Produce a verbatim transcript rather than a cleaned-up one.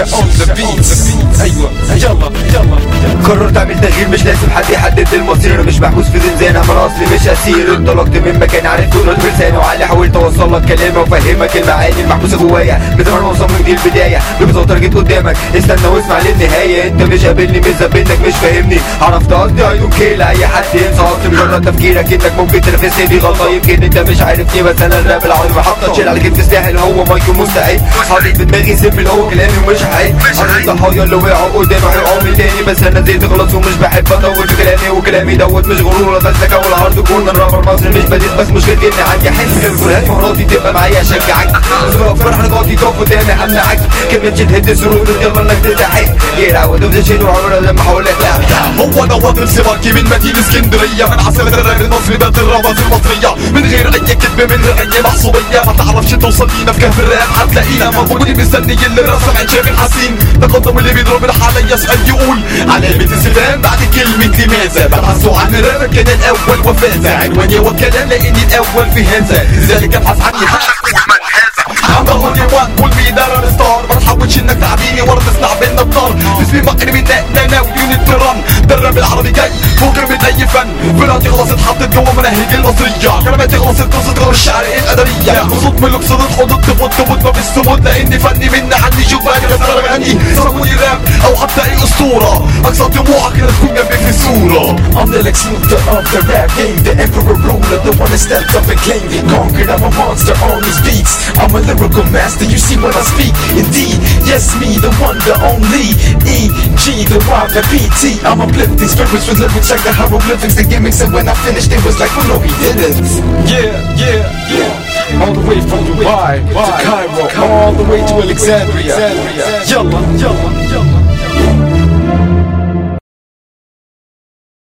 مونستر اون ذا بيتس. ايوه يلا يلا. قررت اعمل تغيير، مش لازم حد يحدد المصير. انا مش محبوس في زنزانة، انا اصلي مش اسير. انطلقت من مكان عرفت قدرت بلساني وعلي، حاولت اوصل لك كلامي وافهمك المعاني المحبوسه جوايا. من زمان مصمم دي البدايه، ببساطه جيت قدامك استنى واسمع للنهايه. انت مش قابلني مش زبنك مش فاهمني، عرفت قصدي اي دونت كير لاي حد ينسى قصدي. مجرد تفكيرك انك ممكن تنافسني دي غلطه، يمكن انت مش عارفني بس انا الراب العربي بحط شيل على كتفي سلاحل هو مايكرو مستعد. حاطط في دماغي سيمبل هو كلامي ومش حقيقي. انا الضحايا اللي وقعوا قدامي هيقعوا من تاني، بس انا زيت خلاص ومش بحب اطول في كلامي. وكلامي دوت مش غرور ولا فلسفه ولا هارد كور. انا رابر مصري مش بديت بس مشكلتي اني عندي حلم غير كلها مراتي تبقى معايا اشجعك. اسرع فرح نقاطي تقف قدامي امنعك، كلمة تهد السرور يلا انك تستحق. يراود وتشيل وعمرها لما هقول لك لا. هو انا واطن سباكي من مدينة اسكندرية، من عاصمة الراب المصري بلد الرابط المصرية. من غير اي كذب من غير اي محسوبية، ما تعرفش توصل لينا في كهف الراب هتلاقينا موجودين مستنيين اللي رسم عن شايف الحسين. تقدم اللي بيضرب الحالة يسأل يقول علامة استفهام بعد كلمة لماذا. ببحثوا عن الراب كان الاول وفاز، عنواني والكلام لاني الاول في هذا، لذلك ابحث عني I'm the only one قول مين انا الستار. ما تحاولش انك تعبيني ورا تسمع بينا الطار. اسمي مقري من نانا ويونت تران، ده الراب العربي جاي فوق من اي فن. فرقتي خلاص اتحطت جوه مناهج المصريه، كلماتي خلاص اتقصت غير الشعر الادبيه. صوت ملوك صوت حدود تفوت تفوت ما بالسمود، لاني فني مني عني شوف بالي بس انا بغني. سووني راب او حتى الاسطوره، اقصى طموحك انك تكون جنبي في الصوره. I'm the Lex Luthor of the rap game, the emperor ruler, the one that stepped up and claimed it. Conquered, I'm a monster on these beats. I'm a lyrical master, you see when I speak. Indeed, yes me, the one, the only E G, the Y, the P T. I'm uplifting spirits with lyrics like the hieroglyphics, the gimmicks, and when I finished it was like, well no he didn't. Yeah, yeah, yeah. All the way from Dubai to Cairo, all the way to Alexandria. Yalla, yalla, yalla.